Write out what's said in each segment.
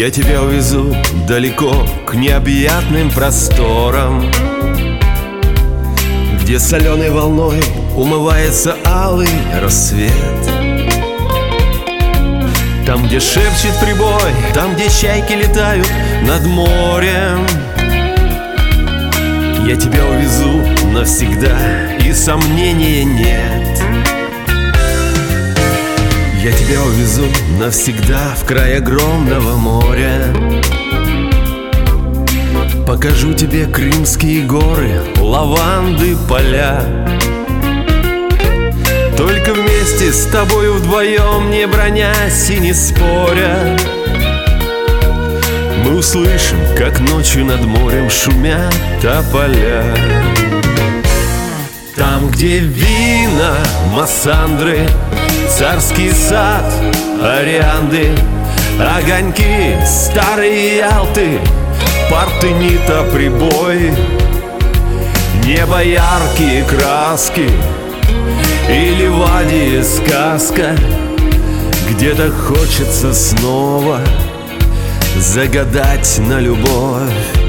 Я тебя увезу далеко к необъятным просторам, где соленой волной умывается алый рассвет. Там, где шепчет прибой, там, где чайки летают над морем. Я тебя увезу навсегда, и сомнения нет. Я тебя увезу навсегда в край огромного моря. Покажу тебе Крымские горы, лаванды, поля. Только вместе с тобою вдвоем, не бронясь и не споря, мы услышим, как ночью над морем шумят тополя. Там, где вина, массандры, царский сад, орианды, огоньки старой Ялты, порты Нита, прибой, небо яркие краски и Ливадия сказка. Где-то хочется снова загадать на любовь.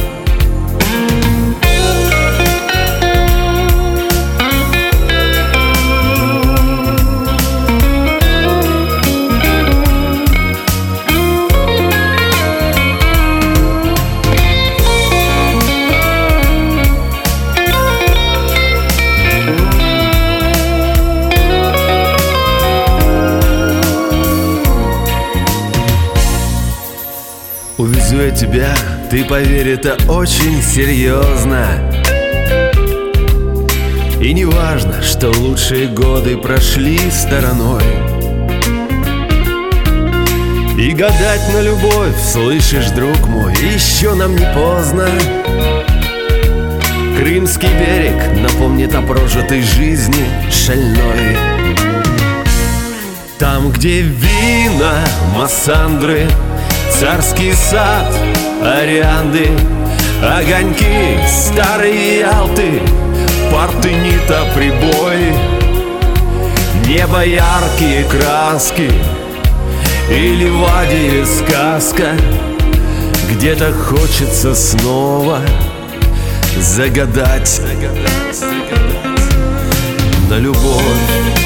Увезу я тебя, ты поверь, это очень серьезно. И не важно, что лучшие годы прошли стороной. И гадать на любовь, слышишь, друг мой, еще нам не поздно. Крымский берег напомнит о прожитой жизни шальной. Там, где вина, массандры, царский сад, орианды, огоньки старой Ялты, порты Нита, прибой, небо яркие краски и Ливадия сказка. Где-то хочется снова загадать на любовь.